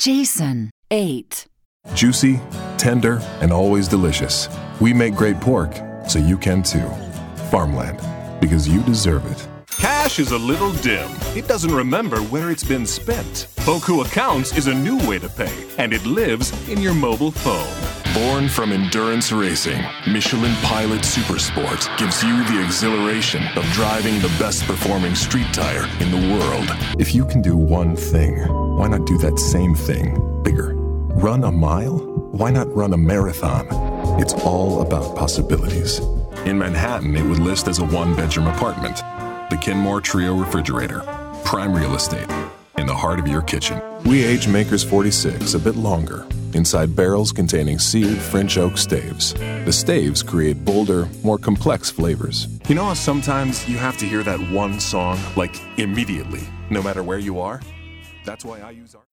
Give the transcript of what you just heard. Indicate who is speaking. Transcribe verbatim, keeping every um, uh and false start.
Speaker 1: Jason, eight.
Speaker 2: Juicy, tender, and always delicious. We make great pork, so you can too. Farmland, because you deserve it.
Speaker 3: Cash is a little dim. It doesn't remember where it's been spent. Boku Accounts is a new way to pay, and it lives in your mobile phone.
Speaker 2: Born from endurance racing, Michelin Pilot Supersport gives you the exhilaration of driving the best performing street tire in the world. If you can do one thing, why not do that same thing bigger? Run a mile? Why not run a marathon? It's all about possibilities. In Manhattan, it would list as a one-bedroom apartment. The Kenmore Trio Refrigerator. Prime real estate. In the heart of your kitchen. We age Makers forty-six a bit longer. Inside barrels containing seared French oak staves. The staves create bolder, more complex flavors. You know how sometimes you have to hear that one song, like, immediately, no matter where you are? That's why I use our...